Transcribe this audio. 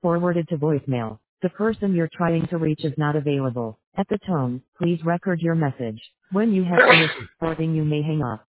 forwarded to voicemail. The person you're trying to reach is not available. At the tone, please record your message. When you have finished recording, you may hang up.